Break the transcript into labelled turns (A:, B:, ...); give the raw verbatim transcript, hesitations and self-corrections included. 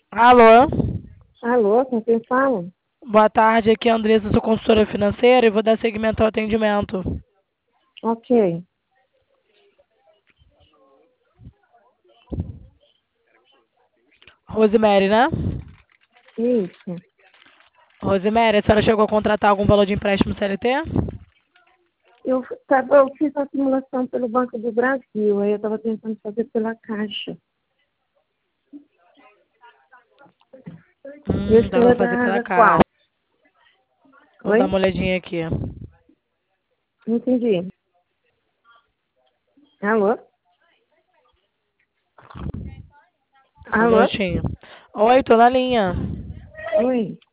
A: Alô?
B: Alô, com quem fala?
A: Boa tarde, aqui é a Andressa, sou consultora financeira e vou dar seguimento ao atendimento.
B: Ok.
A: Rosemary, né?
B: Isso.
A: Rosemary, a senhora chegou a contratar algum valor de empréstimo C L T?
B: Eu, tava, eu fiz a simulação pelo Banco do Brasil, aí eu estava tentando fazer pela Caixa. E o
A: Hum, dá
B: senhor
A: pra
B: é
A: fazer
B: da,
A: pela
B: da qual?
A: caixa. Vou dar
B: Oi?
A: uma olhadinha aqui.
B: Não entendi. Alô?
A: Só um
B: Alô?
A: minutinho. Oi, tô na linha.
B: Oi?